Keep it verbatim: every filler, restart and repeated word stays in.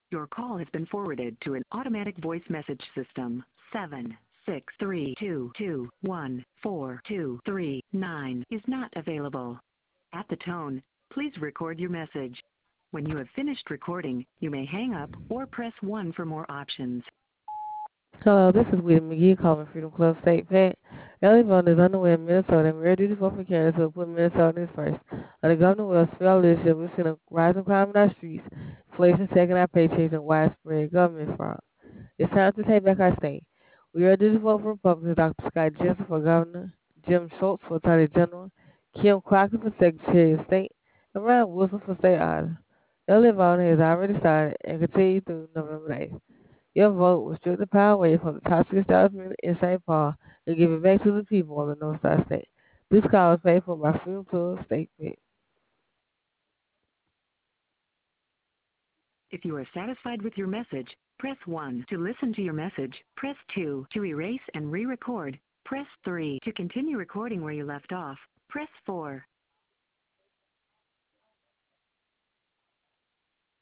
Your call has been forwarded to an automatic voice message system. seven six three two two one four two three nine is not available. At the tone, please record your message. When you have finished recording, you may hang up or press one for more options. Hello, this is William McGee calling Freedom Club State Pet. Early voting is underway in Minnesota, and we're ready to vote for candidates who will put Minnesotans first. Under Governor Wells' failed leadership, we've seen a rising crime in our streets, inflation taking our paychecks, and widespread government fraud. It's time to take back our state. We are ready to vote for Republicans Doctor Scott Jensen for governor, Jim Schultz for attorney general, Kim Crockett for secretary of state, and Ryan Wilson for state auditor. Early voting has already started and continues through November eighth. Your vote will strip the power away from the toxic establishment in Saint Paul and give it back to the people of the North Side State. This call is paid for by Freedom Club State Fit. If you are satisfied with your message, press one. To listen to your message, press two. To erase and re-record, press three. To continue recording where you left off, press four.